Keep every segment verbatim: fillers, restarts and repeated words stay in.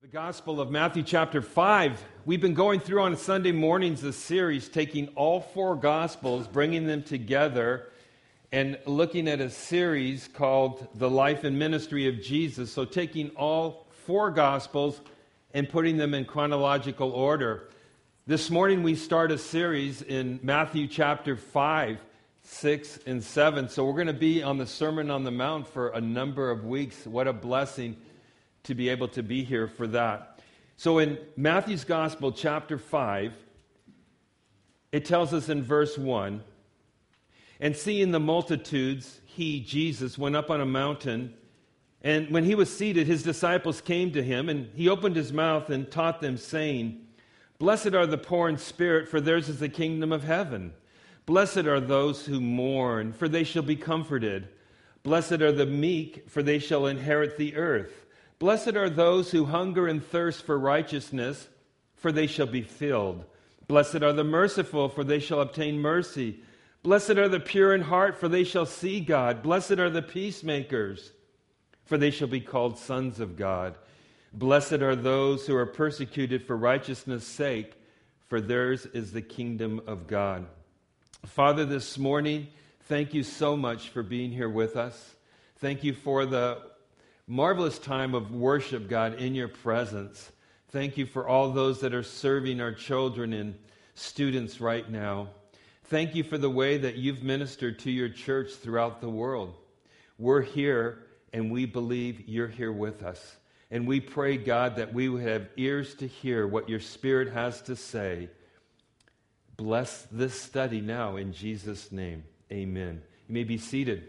The Gospel of Matthew chapter five. We've been going through on Sunday mornings this series, taking all four Gospels, bringing them together, and looking at a series called The Life and Ministry of Jesus. So taking all four Gospels and putting them in chronological order. This morning we start a series in Matthew chapter five, six, and seven. So we're going to be on the Sermon on the Mount for a number of weeks. What a blessing to be able to be here for that. So in Matthew's Gospel, chapter five, it tells us in verse one, "And seeing the multitudes, he, Jesus, went up on a mountain, and when he was seated, his disciples came to him, and he opened his mouth and taught them, saying, Blessed are the poor in spirit, for theirs is the kingdom of heaven. Blessed are those who mourn, for they shall be comforted. Blessed are the meek, for they shall inherit the earth. Blessed are those who hunger and thirst for righteousness, for they shall be filled. Blessed are the merciful, for they shall obtain mercy. Blessed are the pure in heart, for they shall see God. Blessed are the peacemakers, for they shall be called sons of God. Blessed are those who are persecuted for righteousness' sake, for theirs is the kingdom of God." Father, this morning, thank you so much for being here with us. Thank you for the marvelous time of worship, God, in your presence. Thank you for all those that are serving our children and students right now. Thank you for the way that you've ministered to your church throughout the world. We're here, and we believe you're here with us. And we pray, God, that we would have ears to hear what your Spirit has to say. Bless this study now in Jesus' name. Amen. You may be seated.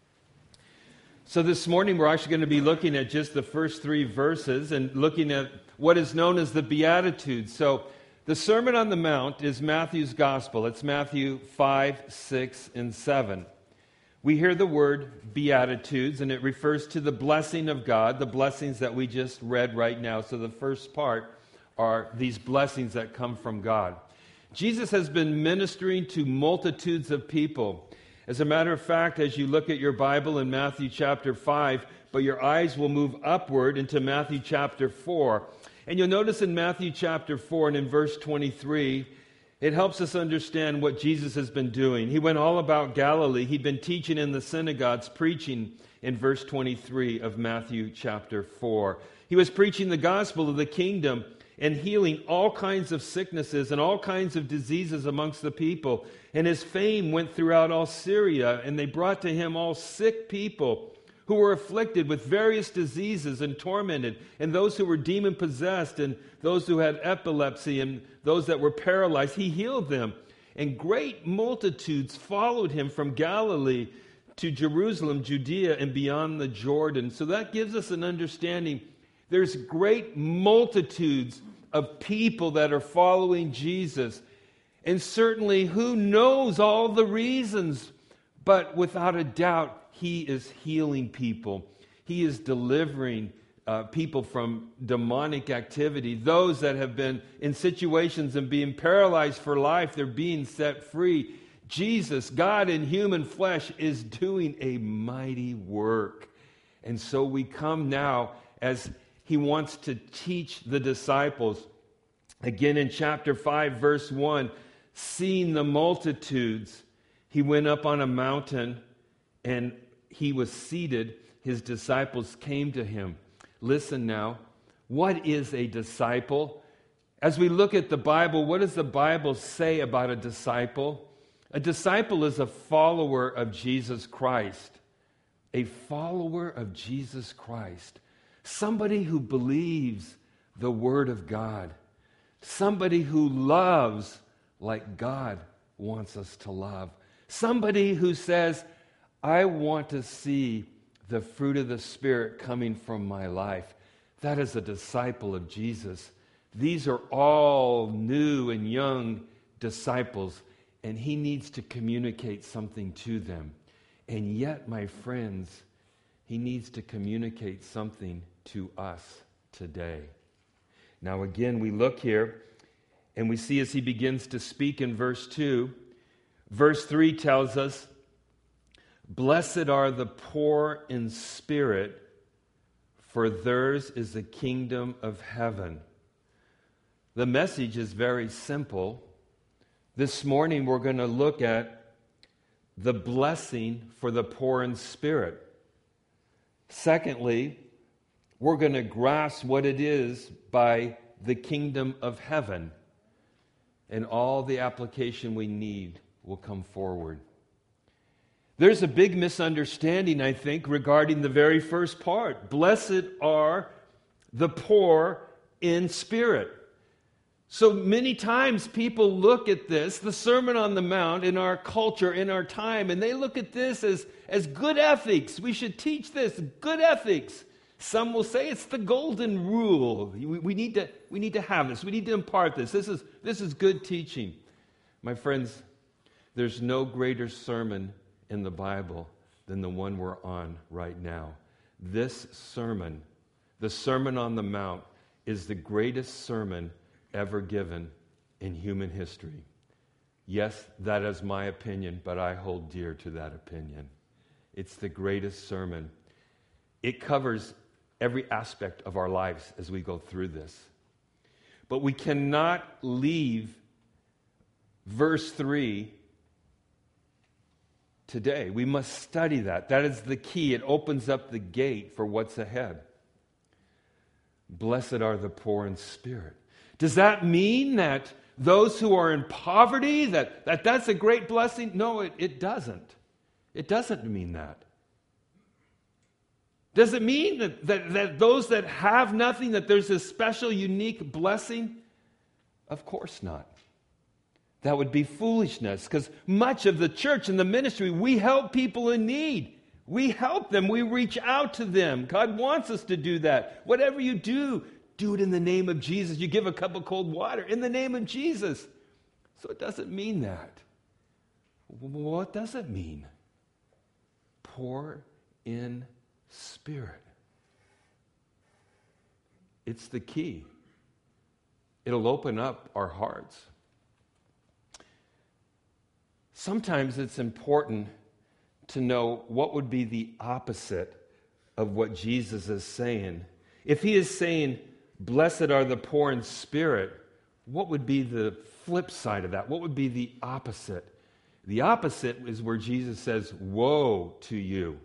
So this morning we're actually going to be looking at just the first three verses and looking at what is known as the Beatitudes. So the Sermon on the Mount is Matthew's Gospel. It's Matthew five, six, and seven. We hear the word Beatitudes, and it refers to the blessing of God, the blessings that we just read right now. So the first part are these blessings that come from God. Jesus has been ministering to multitudes of people. As a matter of fact, as you look at your Bible in Matthew chapter five, but your eyes will move upward into Matthew chapter four. And you'll notice in Matthew chapter four and in verse twenty-three, it helps us understand what Jesus has been doing. He went all about Galilee. He'd been teaching in the synagogues, preaching in verse twenty-three of Matthew chapter four. He was preaching the gospel of the kingdom and healing all kinds of sicknesses and all kinds of diseases amongst the people. And his fame went throughout all Syria, and they brought to him all sick people who were afflicted with various diseases and tormented, and those who were demon-possessed, and those who had epilepsy, and those that were paralyzed. He healed them. And great multitudes followed him from Galilee to Jerusalem, Judea, and beyond the Jordan. So that gives us an understanding. There's great multitudes of people that are following Jesus. And certainly, who knows all the reasons? But without a doubt, he is healing people. He is delivering uh, people from demonic activity. Those that have been in situations and being paralyzed for life, they're being set free. Jesus, God in human flesh, is doing a mighty work. And so we come now as he wants to teach the disciples. Again in chapter five, verse one, seeing the multitudes, he went up on a mountain and he was seated. His disciples came to him. Listen now, what is a disciple? As we look at the Bible, what does the Bible say about a disciple? A disciple is a follower of Jesus Christ. A follower of Jesus Christ. Somebody who believes the Word of God. Somebody who loves like God wants us to love. Somebody who says, I want to see the fruit of the Spirit coming from my life. That is a disciple of Jesus. These are all new and young disciples, and he needs to communicate something to them. And yet, my friends, he needs to communicate something to us today. Now again, we look here and we see as he begins to speak in verse two, verse three tells us, Blessed are the poor in spirit, for theirs is the kingdom of heaven. The message is very simple. This morning we're going to look at the blessing for the poor in spirit. Secondly, we're going to grasp what it is by the kingdom of heaven. And all the application we need will come forward. There's a big misunderstanding, I think, regarding the very first part. Blessed are the poor in spirit. So many times people look at this, the Sermon on the Mount, in our culture, in our time, and they look at this as, as good ethics. We should teach this, good ethics. Some will say it's the golden rule. We, we, need to, we need to have this. We need to impart this. This is, this is good teaching. My friends, there's no greater sermon in the Bible than the one we're on right now. This sermon, the Sermon on the Mount, is the greatest sermon ever given in human history. Yes, that is my opinion, but I hold dear to that opinion. It's the greatest sermon. It covers every aspect of our lives as we go through this. But we cannot leave verse three today. We must study that. That is the key. It opens up the gate for what's ahead. Blessed are the poor in spirit. Does that mean that those who are in poverty, that, that that's a great blessing? No, it, it doesn't. It doesn't mean that. Does it mean that, that, that those that have nothing, that there's a special, unique blessing? Of course not. That would be foolishness, because much of the church and the ministry, we help people in need. We help them. We reach out to them. God wants us to do that. Whatever you do, do it in the name of Jesus. You give a cup of cold water in the name of Jesus. So it doesn't mean that. What does it mean? Poor in spirit. It's the key. It'll open up our hearts. Sometimes it's important to know what would be the opposite of what Jesus is saying. If he is saying, blessed are the poor in spirit, what would be the flip side of that? What would be the opposite? The opposite is where Jesus says, woe to you.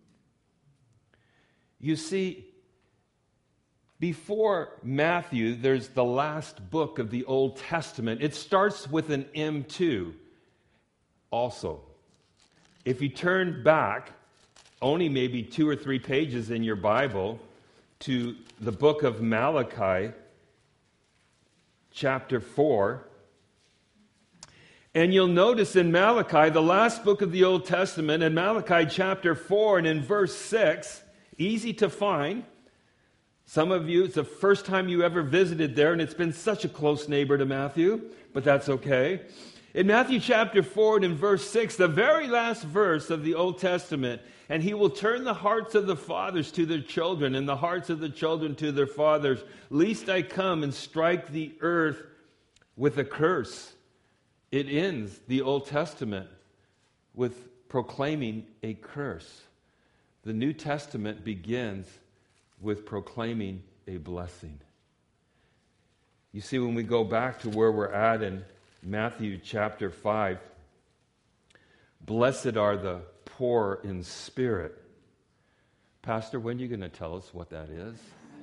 You see, before Matthew, there's the last book of the Old Testament. It starts with an M two also. If you turn back only maybe two or three pages in your Bible to the book of Malachi, chapter four, and you'll notice in Malachi, the last book of the Old Testament, in Malachi chapter four and in verse six, easy to find. Some of you, it's the first time you ever visited there, and it's been such a close neighbor to Matthew, but that's okay. In Matthew chapter four and in verse six, the very last verse of the Old Testament, and he will turn the hearts of the fathers to their children, and the hearts of the children to their fathers, lest I come and strike the earth with a curse. It ends the Old Testament with proclaiming a curse. The New Testament begins with proclaiming a blessing. You see, when we go back to where we're at in Matthew chapter five, blessed are the poor in spirit. Pastor, when are you going to tell us what that is?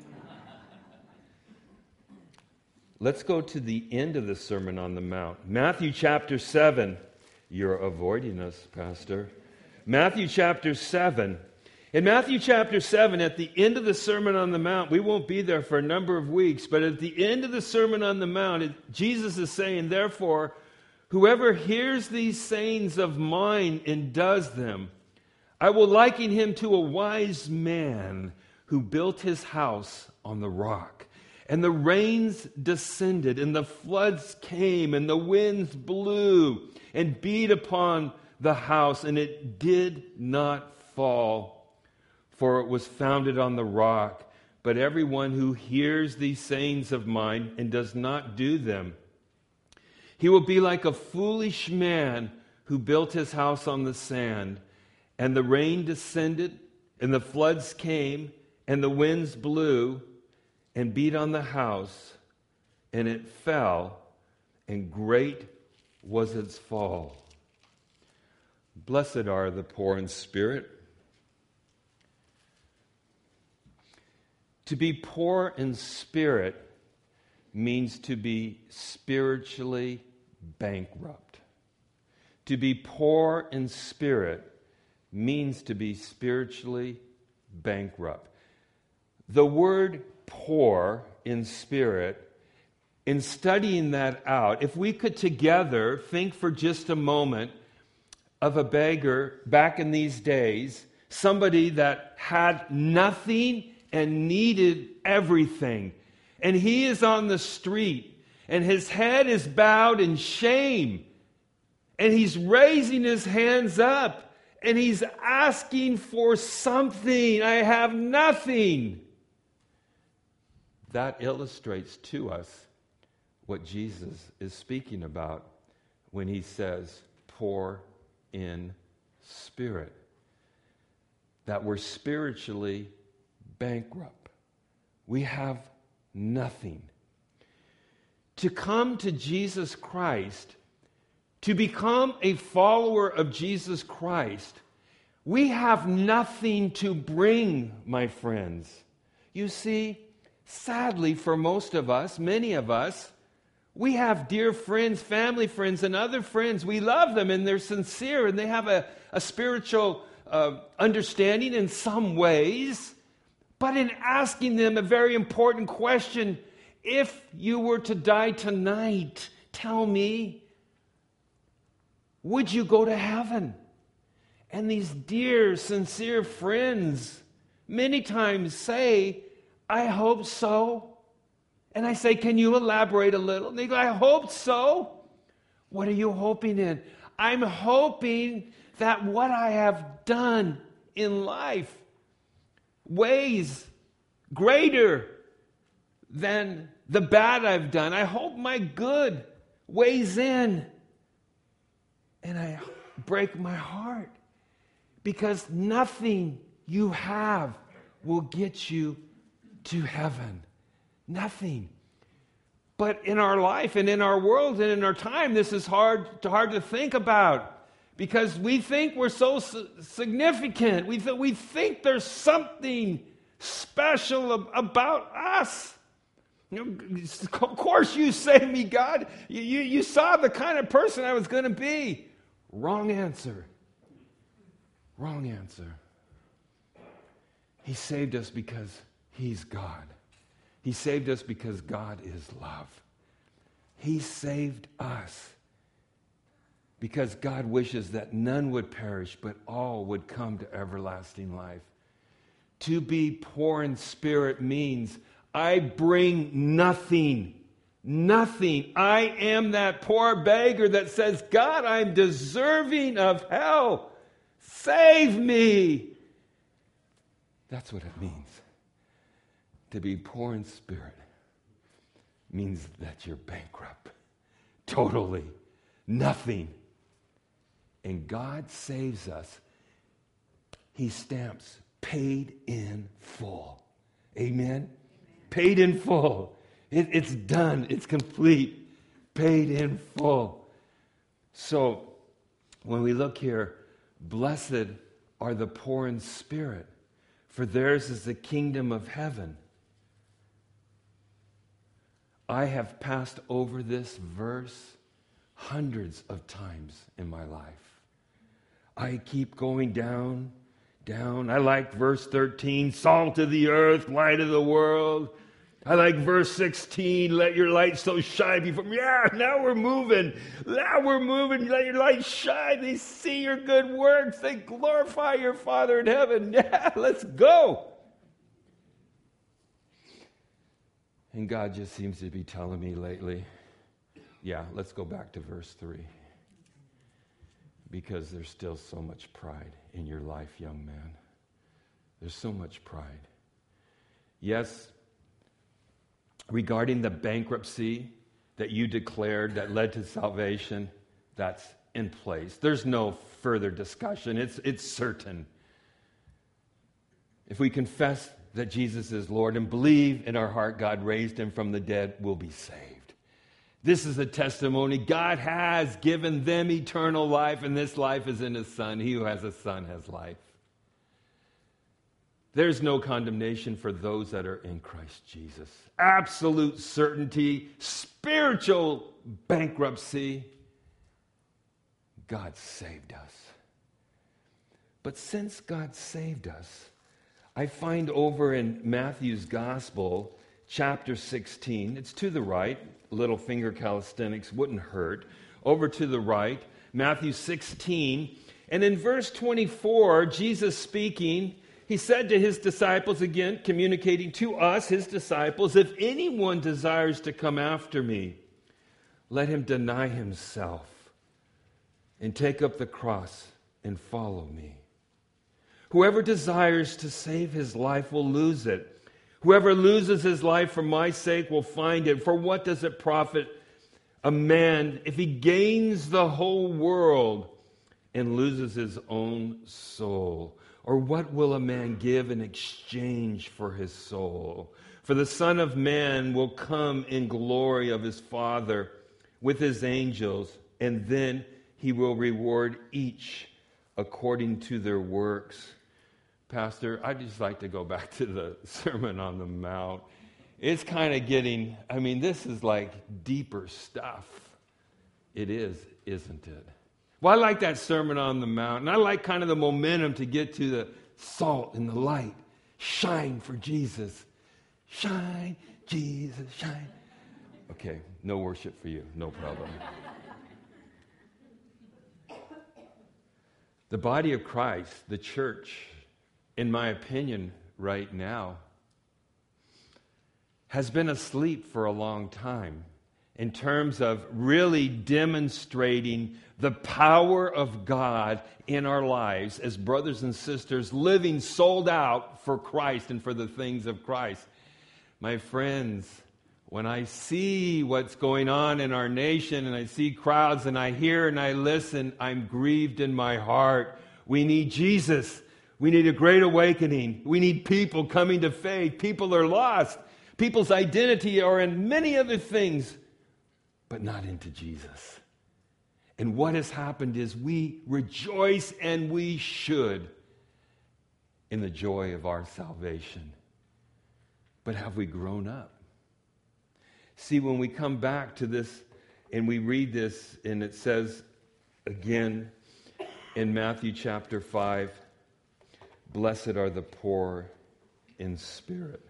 Let's go to the end of the Sermon on the Mount. Matthew chapter seven. You're avoiding us, Pastor. Matthew chapter seven. In Matthew chapter seven, at the end of the Sermon on the Mount, we won't be there for a number of weeks, but at the end of the Sermon on the Mount, it, Jesus is saying, therefore, whoever hears these sayings of mine and does them, I will liken him to a wise man who built his house on the rock. And the rains descended, and the floods came, and the winds blew and beat upon the house, and it did not fall, for it was founded on the rock. But everyone who hears these sayings of mine and does not do them, he will be like a foolish man who built his house on the sand. And the rain descended, and the floods came, And the winds blew and beat on the house, and it fell, and great was its fall. Blessed are the poor in spirit. To be poor in spirit means to be spiritually bankrupt. To be poor in spirit means to be spiritually bankrupt. The word poor in spirit, in studying that out, if we could together think for just a moment of a beggar back in these days, somebody that had nothing and needed everything. And he is on the street, and his head is bowed in shame. And he's raising his hands up, and he's asking for something. I have nothing. That illustrates to us what Jesus is speaking about when he says, poor in spirit. That we're spiritually bankrupt. We have nothing. To come to Jesus Christ, to become a follower of Jesus Christ, we have nothing to bring, my friends. You see, sadly for most of us, many of us, we have dear friends, family friends, and other friends. We love them, and they're sincere, and they have a, a spiritual uh, understanding in some ways. But in asking them a very important question, if you were to die tonight, tell me, would you go to heaven? And these dear, sincere friends many times say, I hope so. And I say, can you elaborate a little? And they go, I hope so. What are you hoping in? I'm hoping that what I have done in life weighs greater than the bad I've done. I hope my good weighs in. And I break my heart because nothing you have will get you to heaven. Nothing. But in our life and in our world and in our time, this is hard, hard to think about. Because we think we're so significant. We, th- we think there's something special ab- about us. You know, of course you saved me, God. You, you, you saw the kind of person I was going to be. Wrong answer. Wrong answer. He saved us because He's God. He saved us because God is love. He saved us because God wishes that none would perish, but all would come to everlasting life. To be poor in spirit means I bring nothing. Nothing. I am that poor beggar that says, God, I'm deserving of hell. Save me. That's what it means. To be poor in spirit means that you're bankrupt. Totally. Nothing. And God saves us. He stamps paid in full. Amen? Amen. Paid in full. It, it's done. It's complete. Paid in full. So, when we look here, blessed are the poor in spirit, for theirs is the kingdom of heaven. I have passed over this verse hundreds of times in my life. I keep going down, down. I like verse thirteen, salt of the earth, light of the world. I like verse sixteen, let your light so shine before me. Yeah, now we're moving. Now we're moving. Let your light shine. They see your good works. They glorify your Father in heaven. Yeah, let's go. And God just seems to be telling me lately, yeah, let's go back to verse three. Because there's still so much pride in your life, young man. There's so much pride. Yes, regarding the bankruptcy that you declared that led to salvation, that's in place. There's no further discussion. It's, it's certain. If we confess that Jesus is Lord and believe in our heart God raised him from the dead will be saved. This is a testimony. God has given them eternal life, and this life is in his Son. He who has a Son has life. There's no condemnation for those that are in Christ Jesus. Absolute certainty, spiritual bankruptcy. God saved us. But since God saved us, I find over in Matthew's Gospel, chapter sixteen, it's to the right, little finger calisthenics wouldn't hurt. Over to the right, Matthew sixteen, and in verse twenty-four, Jesus speaking, he said to his disciples, again, communicating to us, his disciples, if anyone desires to come after me, let him deny himself and take up the cross and follow me. Whoever desires to save his life will lose it. Whoever loses his life for my sake will find it. For what does it profit a man if he gains the whole world and loses his own soul? Or what will a man give in exchange for his soul? For the Son of Man will come in glory of his Father with his angels, and then he will reward each according to their works. Pastor, I'd just like to go back to the Sermon on the Mount. It's kind of getting, I mean, this is like deeper stuff. It is, isn't it? Well, I like that Sermon on the Mount, and I like kind of the momentum to get to the salt and the light. Shine for Jesus. Shine, Jesus, shine. Okay, no worship for you, no problem. The body of Christ, the church, in my opinion, right now, has been asleep for a long time in terms of really demonstrating the power of God in our lives as brothers and sisters living sold out for Christ and for the things of Christ. My friends, when I see what's going on in our nation and I see crowds and I hear and I listen, I'm grieved in my heart. We need Jesus. We need a great awakening. We need people coming to faith. People are lost. People's identity are in many other things, but not into Jesus. And what has happened is we rejoice, and we should, in the joy of our salvation. But have we grown up? See, when we come back to this and we read this, and it says again in Matthew chapter five, blessed are the poor in spirit.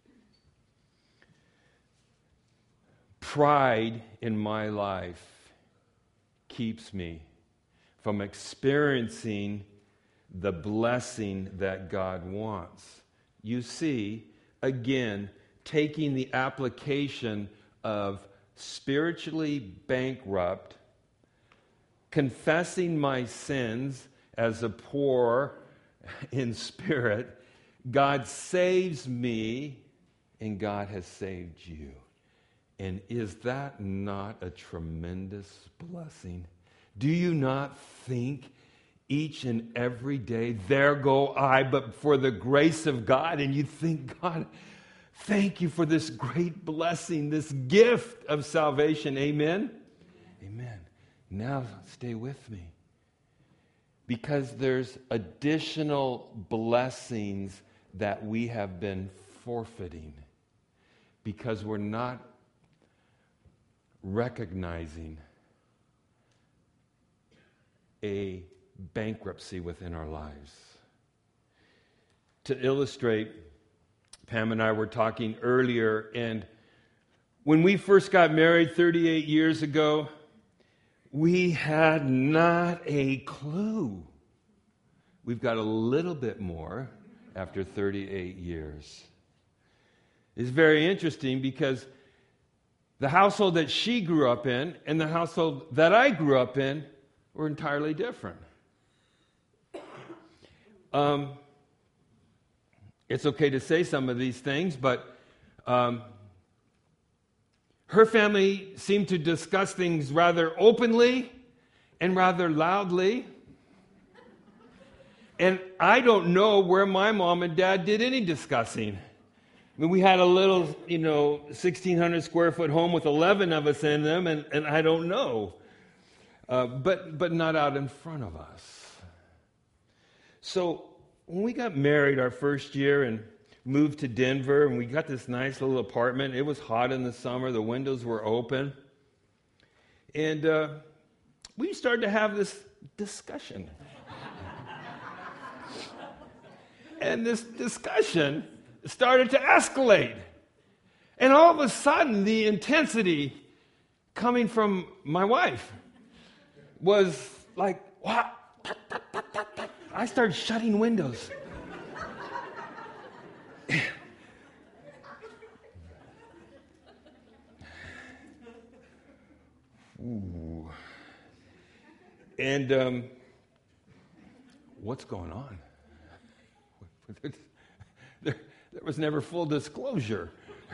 Pride in my life keeps me from experiencing the blessing that God wants. You see, again, taking the application of spiritually bankrupt, confessing my sins as a poor in spirit, God saves me, and God has saved you. And is that not a tremendous blessing? Do you not think each and every day, there go I, but for the grace of God, and you think, God, thank you for this great blessing, this gift of salvation. Amen? Amen. Now stay with me. Because there's additional blessings that we have been forfeiting because we're not recognizing a bankruptcy within our lives. To illustrate, Pam and I were talking earlier, and when we first got married thirty-eight years ago, we had not a clue. We've got a little bit more after thirty-eight years. It's very interesting because the household that she grew up in and the household that I grew up in were entirely different. Um, it's okay to say some of these things, but um, her family seemed to discuss things rather openly and rather loudly. And I don't know where my mom and dad did any discussing. I mean, we had a little, you know, sixteen hundred square foot home with eleven of us in them, and, and I don't know. Uh, but, but not out in front of us. So when we got married our first year and moved to Denver, and we got this nice little apartment, it was hot in the summer, the windows were open. And uh, we started to have this discussion. And this discussion started to escalate. And all of a sudden, the intensity coming from my wife was like, what? I started shutting windows. Ooh. And um, what's going on? There, there was never full disclosure.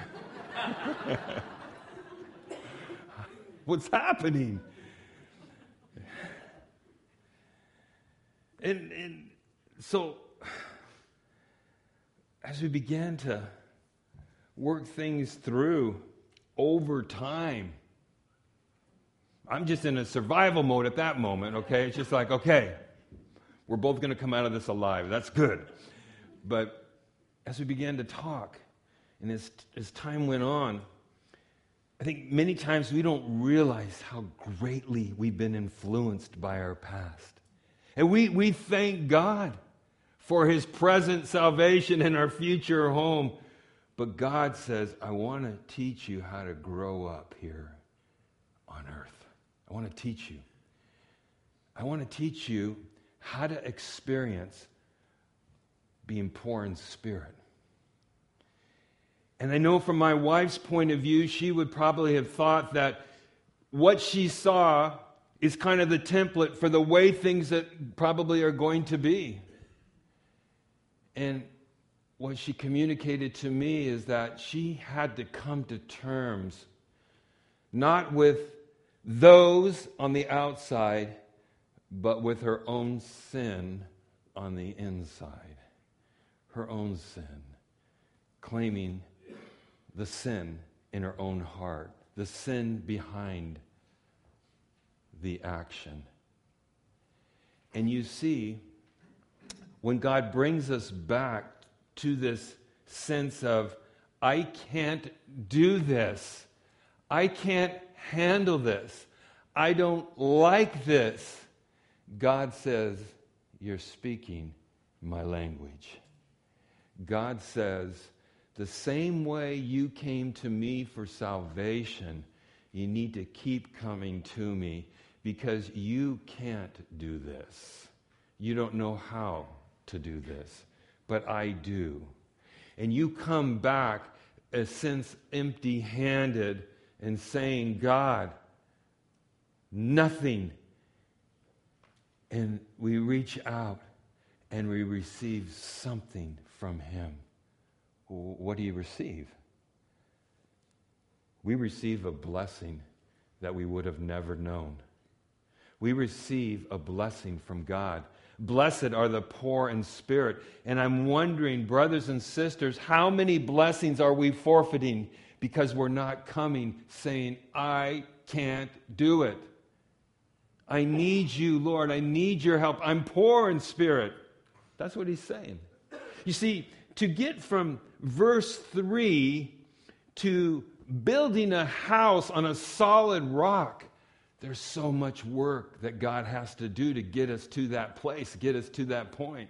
What's happening? And, and so, as we began to work things through over time, I'm just in a survival mode at that moment, okay? It's just like, okay, we're both going to come out of this alive. That's good. But as we began to talk, and as, as time went on, I think many times we don't realize how greatly we've been influenced by our past. And we, we thank God for His present salvation and our future home. But God says, I want to teach you how to grow up here on earth. I want to teach you. I want to teach you how to experience being poor in spirit. And I know from my wife's point of view, she would probably have thought that what she saw is kind of the template for the way things that probably are going to be. And what she communicated to me is that she had to come to terms not with those on the outside, but with her own sin on the inside. Her own sin. Claiming the sin in her own heart. The sin behind the action. And you see, when God brings us back to this sense of, I can't do this. I can't handle this. I don't like this. God says, you're speaking my language. God says, the same way you came to me for salvation, you need to keep coming to me because you can't do this. You don't know how to do this, but I do. And you come back a sense empty-handed and saying, God, nothing. And we reach out and we receive something from Him. What do you receive? We receive a blessing that we would have never known. We receive a blessing from God. Blessed are the poor in spirit. And I'm wondering, brothers and sisters, how many blessings are we forfeiting because we're not coming saying, I can't do it. I need you, Lord. I need your help. I'm poor in spirit. That's what He's saying. You see, to get from verse three to building a house on a solid rock, there's so much work that God has to do to get us to that place, get us to that point.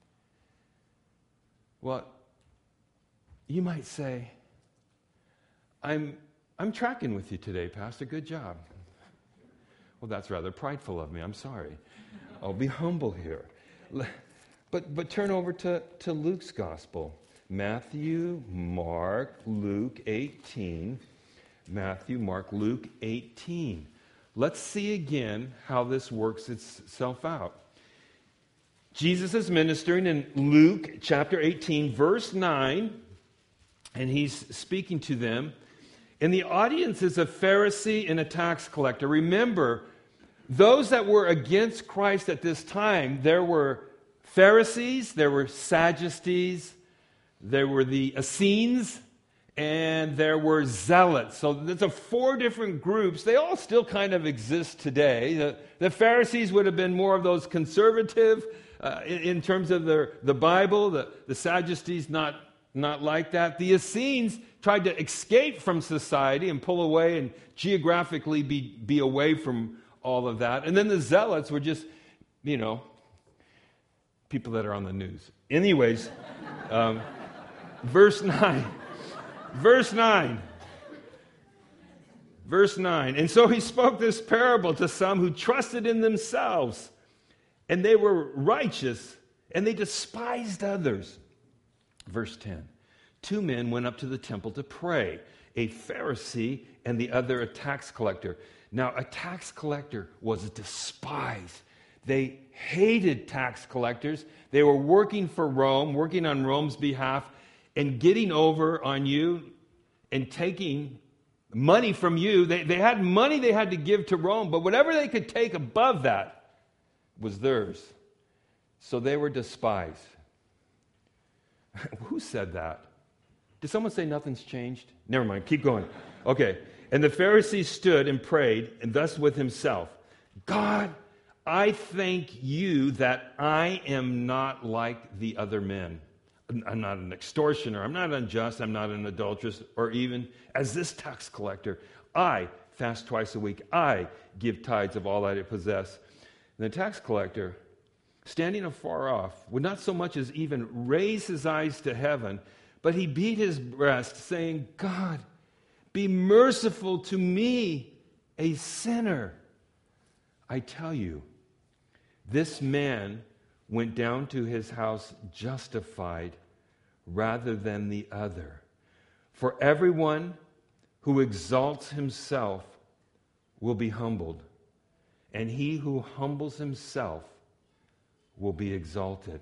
Well, you might say, I'm, I'm tracking with you today, Pastor. Good job. Well, that's rather prideful of me. I'm sorry. I'll be humble here. But, but turn over to, to Luke's gospel. Matthew, Mark, Luke eighteen. Matthew, Mark, Luke eighteen. Let's see again how this works itself out. Jesus is ministering in Luke chapter eighteen, verse nine, and He's speaking to them. And the audience is a Pharisee and a tax collector. Remember, those that were against Christ at this time, there were Pharisees, there were Sadducees, there were the Essenes, and there were Zealots. So there's a four different groups. They all still kind of exist today. The, the Pharisees would have been more of those conservative uh, in, in terms of their, the Bible. The, the Sadducees, not, not like that. The Essenes tried to escape from society and pull away and geographically be, be away from all of that. And then the Zealots were just, you know, people that are on the news. Anyways, um, verse nine. Verse nine. Verse nine. And so he spoke this parable to some who trusted in themselves, and they were righteous, and they despised others. Verse ten. Two men went up to the temple to pray, a Pharisee and the other a tax collector. Now, a tax collector was despised. They hated tax collectors. They were working for Rome, working on Rome's behalf, and getting over on you and taking money from you. They, they had money they had to give to Rome, but whatever they could take above that was theirs. So they were despised. Who said that? Did someone say nothing's changed? Never mind, keep going. Okay. And the Pharisee stood and prayed, and thus with himself, God, I thank you that I am not like the other men. I'm not an extortioner, I'm not unjust, I'm not an adulteress, or even as this tax collector. I fast twice a week. I give tithes of all that I possess. And the tax collector, standing afar off, would not so much as even raise his eyes to heaven, but he beat his breast, saying, God, be merciful to me, a sinner. I tell you, this man went down to his house justified rather than the other. For everyone who exalts himself will be humbled, and he who humbles himself will be exalted.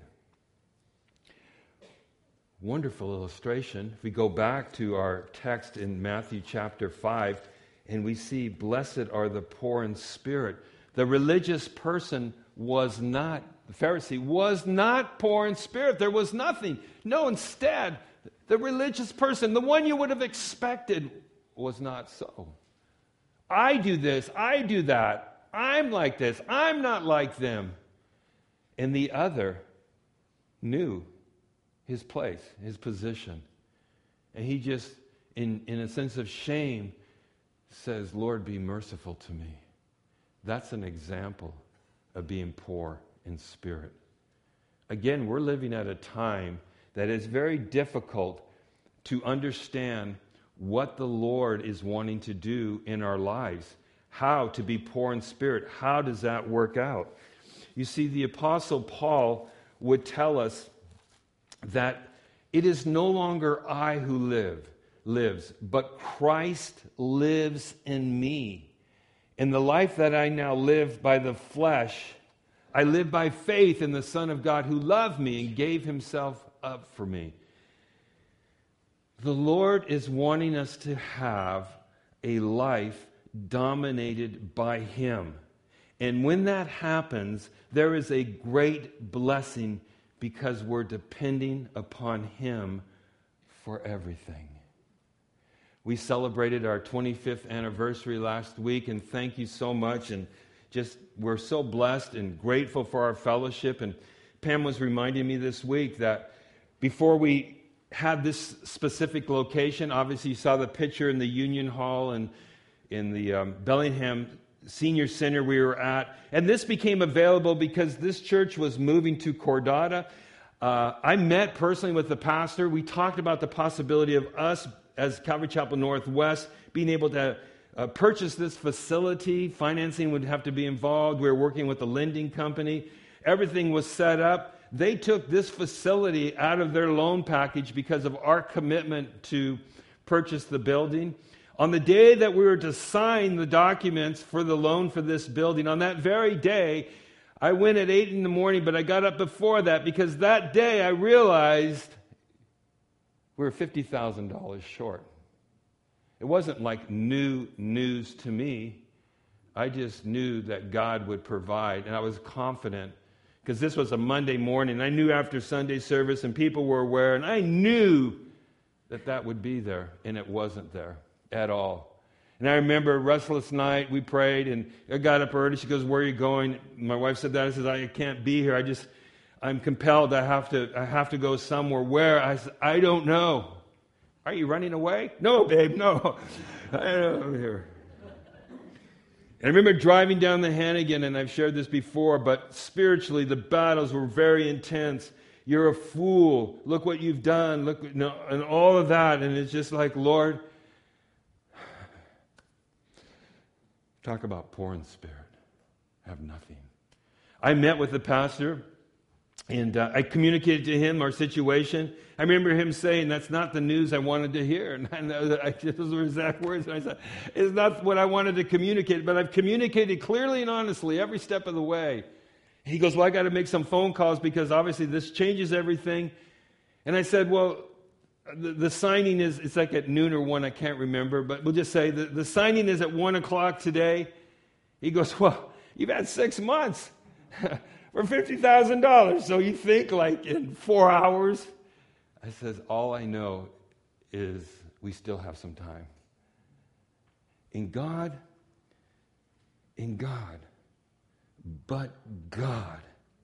Wonderful illustration. If we go back to our text in Matthew chapter five, and we see, blessed are the poor in spirit. The religious person was not, the Pharisee was not poor in spirit. There was nothing. No, instead, the religious person, the one you would have expected, was not so. I do this, I do that, I'm like this, I'm not like them. And the other knew his place, his position. And he just, in, in a sense of shame, says, Lord, be merciful to me. That's an example of being poor in spirit. Again, we're living at a time that is very difficult to understand what the Lord is wanting to do in our lives. How to be poor in spirit. How does that work out? You see, the Apostle Paul would tell us that it is no longer I who live, lives, but Christ lives in me. In the life that I now live by the flesh, I live by faith in the Son of God who loved me and gave himself up for me. The Lord is wanting us to have a life dominated by him. And when that happens, there is a great blessing because we're depending upon him for everything. We celebrated our twenty-fifth anniversary last week, and thank you so much. And just, we're so blessed and grateful for our fellowship. And Pam was reminding me this week that before we had this specific location, obviously you saw the picture in the Union Hall and in the um, Bellingham Senior Center we were at. And this became available because this church was moving to Cordata. Uh, I met personally with the pastor. We talked about the possibility of us as Calvary Chapel Northwest being able to uh, purchase this facility. Financing would have to be involved. We were working with the lending company. Everything was set up. They took this facility out of their loan package because of our commitment to purchase the building. On the day that we were to sign the documents for the loan for this building, on that very day, I went at eight in the morning, but I got up before that because that day I realized we were fifty thousand dollars short. It wasn't like new news to me. I just knew that God would provide, and I was confident because this was a Monday morning. I knew after Sunday service and people were aware, and I knew that that would be there, and it wasn't there at all. And I remember a restless night, we prayed, and I got up early. She goes, "Where are you going?" My wife said that. I said, "I can't be here. I just, I'm compelled. I have to, I have to go somewhere." Where? I said, "I don't know." "Are you running away?" "No, babe, no." I don't know here. I remember driving down the Hannigan, and I've shared this before, but spiritually the battles were very intense. You're a fool. Look what you've done. Look, you know, and all of that. And it's just like, Lord, talk about poor in spirit. I have nothing. I met with the pastor, and uh, I communicated to him our situation. I remember him saying, "That's not the news I wanted to hear." And I know that I, those were exact words. And I said, "It's not what I wanted to communicate, but I've communicated clearly and honestly every step of the way." He goes, "Well, I got to make some phone calls because obviously this changes everything." And I said, "Well, the, the signing is, it's like at noon or one, I can't remember, but we'll just say the, the signing is at one o'clock today." He goes, "Well, you've had six months for fifty thousand dollars. So you think like in four hours? I says, "All I know is we still have some time." In God, in God, but God,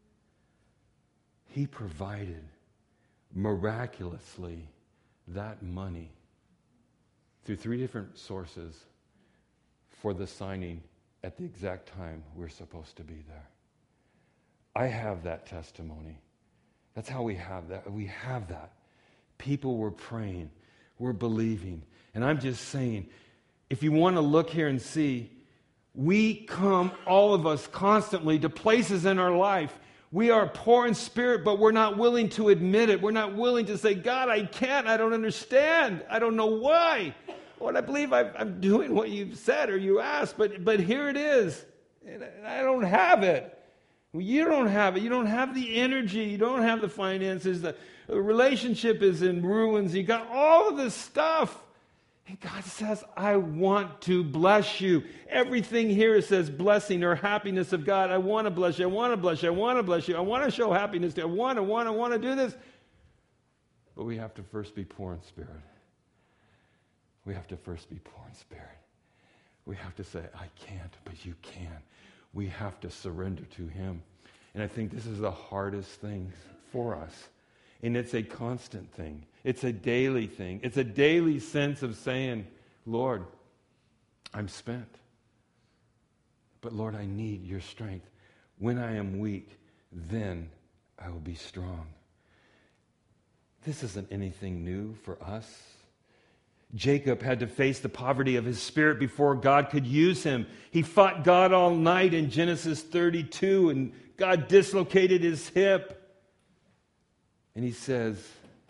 He provided miraculously that money through three different sources for the signing at the exact time we're supposed to be there. I have that testimony. That's how we have that. We have that. People were praying. We're believing. And I'm just saying, if you want to look here and see, we come, all of us, constantly to places in our life. We are poor in spirit, but we're not willing to admit it. We're not willing to say, "God, I can't. I don't understand. I don't know why. Lord, I believe I'm doing what you've said or you asked, but, but here it is. And I don't have it." Well, you don't have it. You don't have the energy. You don't have the finances. The relationship is in ruins. You got all of this stuff. And God says, "I want to bless you." Everything here says blessing or happiness of God. I want to bless you. I want to bless you. I want to bless you. I want to show happiness to you. I want to, want to, want to do this. But we have to first be poor in spirit. We have to first be poor in spirit. We have to say, "I can't, but you can." We have to surrender to Him. And I think this is the hardest thing for us. And it's a constant thing. It's a daily thing. It's a daily sense of saying, "Lord, I'm spent. But Lord, I need your strength. When I am weak, then I will be strong." This isn't anything new for us. Jacob had to face the poverty of his spirit before God could use him. He fought God all night in Genesis thirty-two, and God dislocated his hip. And he says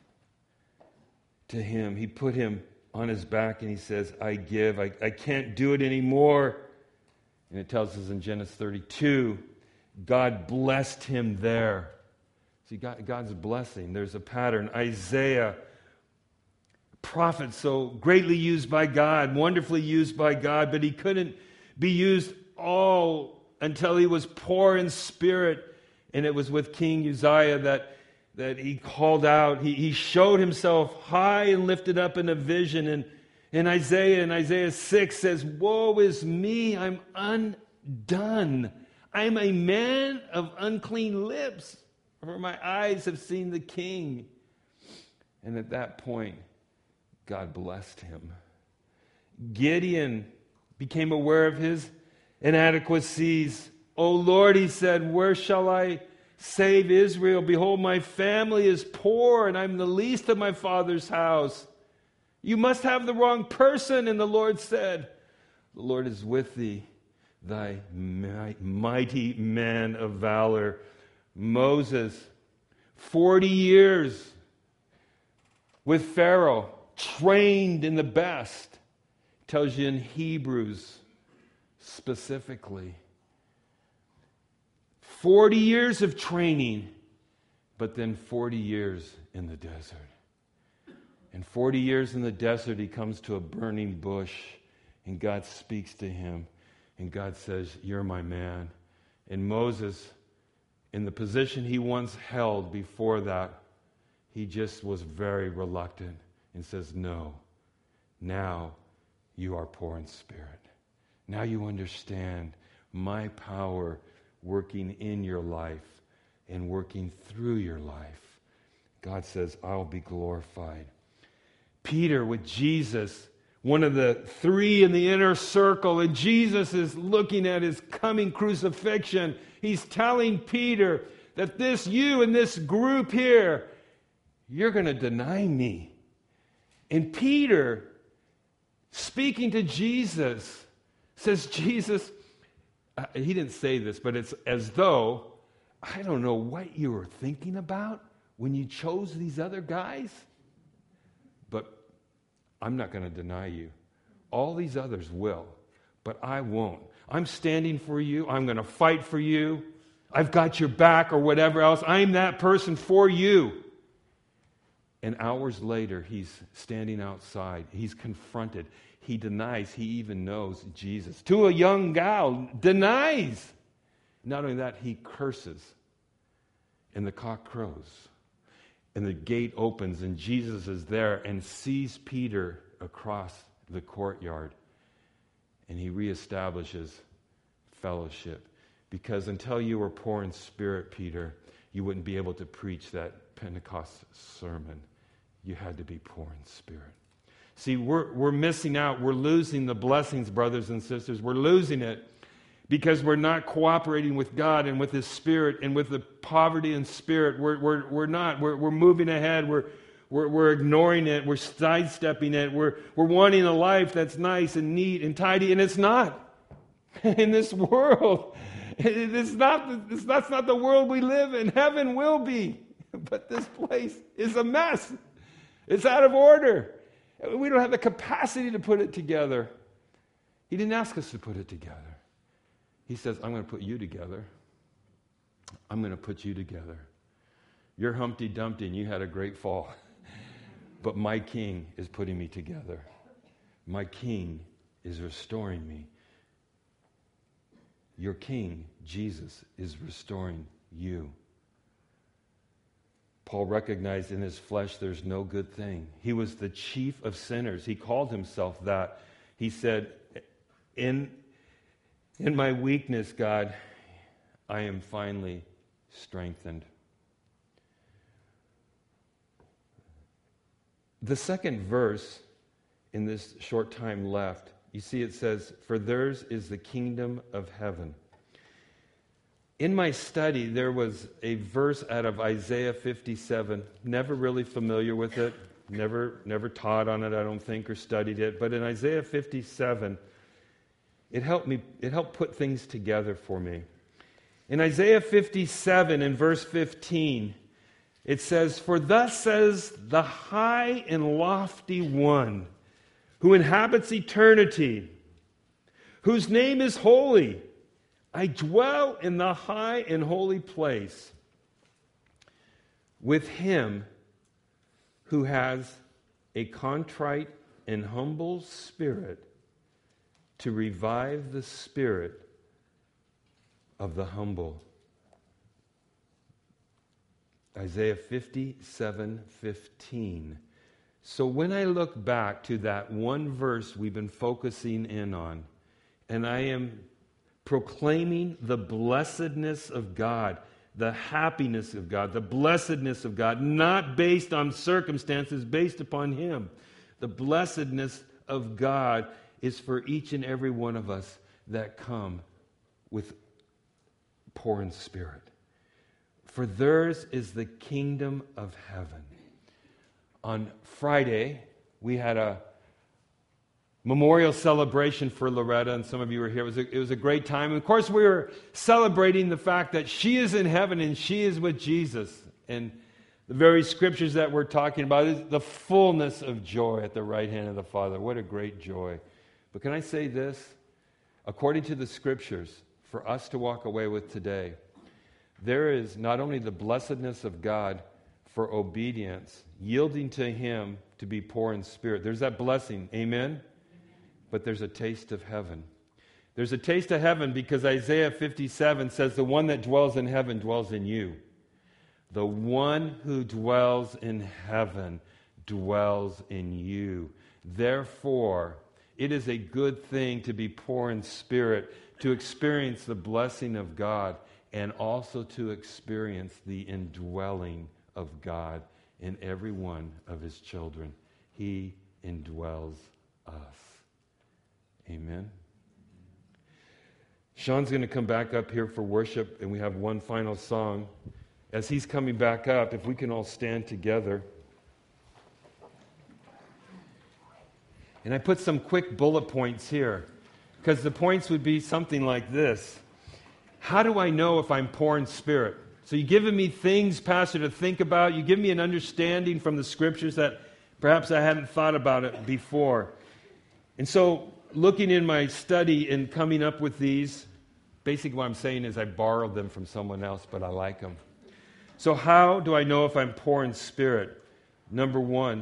to him, he put him on his back and he says, "I give, I, I can't do it anymore." And it tells us in Genesis thirty-two, God blessed him there. See, God, God's blessing, there's a pattern. Isaiah, prophet so greatly used by God, wonderfully used by God, but he couldn't be used all until he was poor in spirit. And it was with King Uzziah that, that he called out. He, he showed himself high and lifted up in a vision. And in Isaiah, in Isaiah six says, "Woe is me, I'm undone. I'm a man of unclean lips, for my eyes have seen the King." And at that point, God blessed him. Gideon became aware of his inadequacies. "O Lord," he said, "where shall I save Israel? Behold, my family is poor, and I'm the least of my father's house." "You must have the wrong person." And the Lord said, "The Lord is with thee, thy mighty man of valor." Moses, forty years with Pharaoh, trained in the best. Tells you in Hebrews specifically. forty years of training, but then forty years in the desert. And forty years in the desert, he comes to a burning bush, and God speaks to him, and God says, "You're my man." And Moses In the position he once held before that, he just was very reluctant and says, no, now you are poor in spirit. Now you understand my power working in your life and working through your life. God says, I'll be glorified. Peter with Jesus, one of the three in the inner circle, and Jesus is looking at his coming crucifixion. He's telling Peter that this, you and this group here, you're going to deny me. And Peter, speaking to Jesus, says, Jesus, uh, he didn't say this, but it's as though, I don't know what you were thinking about when you chose these other guys, but I'm not going to deny you. All these others will, but I won't. I'm standing for you. I'm going to fight for you. I've got your back or whatever else. I'm that person for you. And hours later, he's standing outside. He's confronted. He denies he even knows Jesus. To a young gal, denies. Not only that, he curses. And the cock crows. And the gate opens, and Jesus is there and sees Peter across the courtyard. And he reestablishes fellowship. Because until you were poor in spirit, Peter, you wouldn't be able to preach that Pentecost sermon. You had to be poor in spirit. See, we're, we're missing out. We're losing the blessings, brothers and sisters. We're losing it because we're not cooperating with God and with His Spirit and with the poverty in spirit. We're, we're, we're not. We're, we're moving ahead. We're, we're, we're ignoring it. We're sidestepping it. We're, we're wanting a life that's nice and neat and tidy, and it's not. In this world, it's not, it's, that's not the world we live in. Heaven will be. But this place is a mess. It's out of order. We don't have the capacity to put it together. He didn't ask us to put it together. He says, I'm going to put you together. I'm going to put you together. You're Humpty Dumpty and you had a great fall. But my King is putting me together. My King is restoring me. Your King, Jesus, is restoring you. Paul recognized in his flesh there's no good thing. He was the chief of sinners. He called himself that. He said, in, in my weakness, God, I am finally strengthened. The second verse in this short time left, you see it says, for theirs is the kingdom of heaven. In my study, there was a verse out of Isaiah fifty-seven. Never really familiar with it. Never, never taught on it, I don't think, or studied it. But in Isaiah fifty-seven, it helped me. It helped put things together for me. In Isaiah fifty-seven, in verse fifteen, it says, "For thus says the high and lofty one, who inhabits eternity, whose name is holy. I dwell in the high and holy place with him who has a contrite and humble spirit, to revive the spirit of the humble." Isaiah fifty-seven fifteen. So when I look back to that one verse we've been focusing in on, and I am proclaiming the blessedness of God, the happiness of God, the blessedness of God, not based on circumstances, based upon Him. The blessedness of God is for each and every one of us that come with poor in spirit. For theirs is the kingdom of heaven. On Friday, we had a memorial celebration for Loretta, and some of you were here. It was a, it was a great time. And of course, we were celebrating the fact that she is in heaven and she is with Jesus. And the very scriptures that we're talking about is the fullness of joy at the right hand of the Father. What a great joy. But can I say this? According to the scriptures, for us to walk away with today, there is not only the blessedness of God for obedience, yielding to Him to be poor in spirit. There's that blessing. Amen? But there's a taste of heaven. There's a taste of heaven because Isaiah fifty-seven says, the one that dwells in heaven dwells in you. The one who dwells in heaven dwells in you. Therefore, it is a good thing to be poor in spirit, to experience the blessing of God, and also to experience the indwelling of God in every one of his children. He indwells us. Amen. Sean's going to come back up here for worship, and we have one final song. As he's coming back up, if we can all stand together. And I put some quick bullet points here, because the points would be something like this. How do I know if I'm poor in spirit? So you've given me things, Pastor, to think about. You give me an understanding from the Scriptures that perhaps I hadn't thought about it before. And so looking in my study and coming up with these, basically what I'm saying is I borrowed them from someone else, but I like them. So how do I know if I'm poor in spirit? Number one,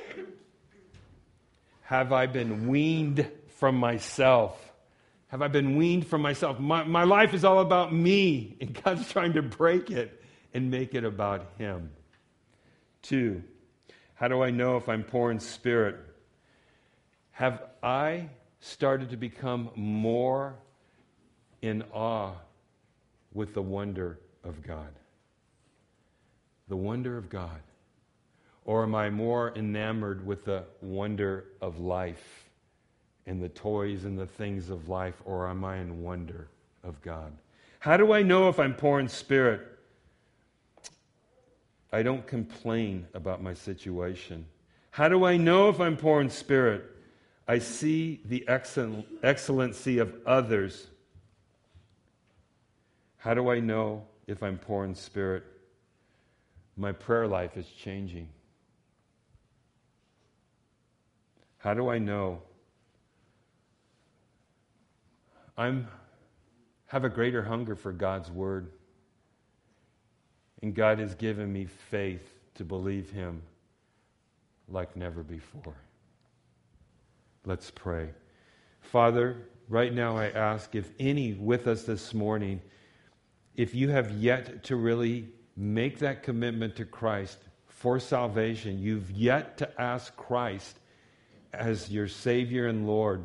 have I been weaned from myself? Have I been weaned from myself? My, my life is all about me, and God's trying to break it and make it about him. Two, how do I know if I'm poor in spirit? Have I started to become more in awe with the wonder of God? The wonder of God? Or am I more enamored with the wonder of life and the toys and the things of life? Or am I in wonder of God? How do I know if I'm poor in spirit? I don't complain about my situation. How do I know if I'm poor in spirit? I see the excellent, excellency of others. How do I know if I'm poor in spirit? My prayer life is changing. How do I know? I'm have a greater hunger for God's word. And God has given me faith to believe him like never before. Let's pray. Father, right now I ask if any with us this morning, if you have yet to really make that commitment to Christ for salvation, you've yet to ask Christ as your Savior and Lord,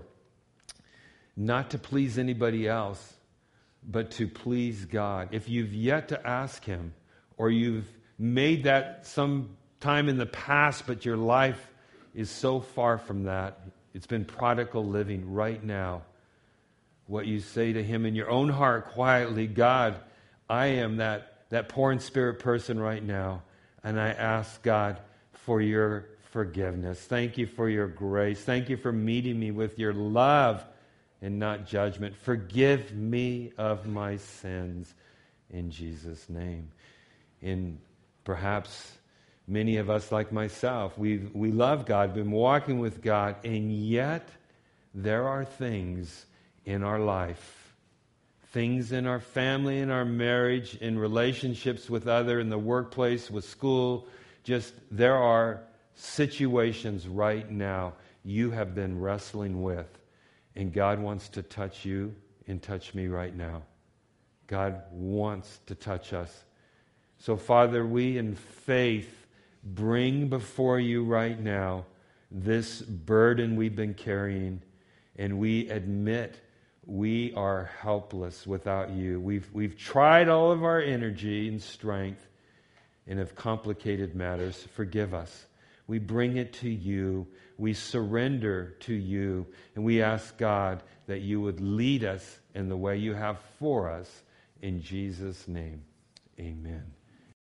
not to please anybody else, but to please God. If you've yet to ask him, or you've made that some time in the past, but your life is so far from that, it's been prodigal living right now, what you say to him in your own heart quietly, God, I am that that poor in spirit person right now, and I ask God for your forgiveness. Thank you for your grace. Thank you for meeting me with your love and not judgment. Forgive me of my sins in Jesus' name. And perhaps many of us, like myself, we we love God, been walking with God, and yet there are things in our life, things in our family, in our marriage, in relationships with other, in the workplace, with school. Just there are situations right now you have been wrestling with, and God wants to touch you and touch me right now. God wants to touch us. So, Father, we in faith bring before you right now this burden we've been carrying, and we admit we are helpless without you. We've, we've tried all of our energy and strength and have complicated matters. Forgive us. We bring it to you. We surrender to you. And we ask, God, that you would lead us in the way you have for us. In Jesus' name, amen.